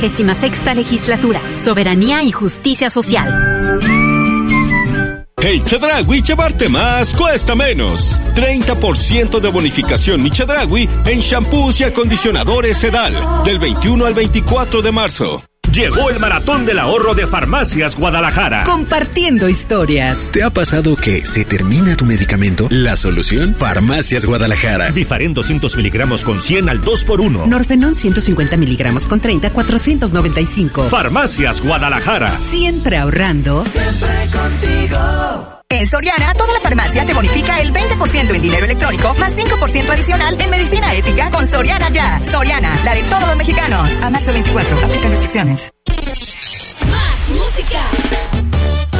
16ª Legislatura. Soberanía y justicia social. Hey Chedraui, llevarte más cuesta menos. 30% de bonificación Mi Chedraui en shampoos y acondicionadores Sedal. Del 21 al 24 de marzo. Llegó el Maratón del Ahorro de Farmacias Guadalajara. Compartiendo historias. ¿Te ha pasado que se termina tu medicamento? La solución, Farmacias Guadalajara. Bifaren 200 miligramos con 100 al 2x1. Norfenón 150 miligramos con 30, 495. Farmacias Guadalajara. Siempre ahorrando. Siempre contigo. En Soriana, toda la farmacia te bonifica el 20% en dinero electrónico, más 5% adicional en medicina ética con Soriana Ya. Soriana, la de todos los mexicanos. A marzo 24, aplican restricciones. Más música.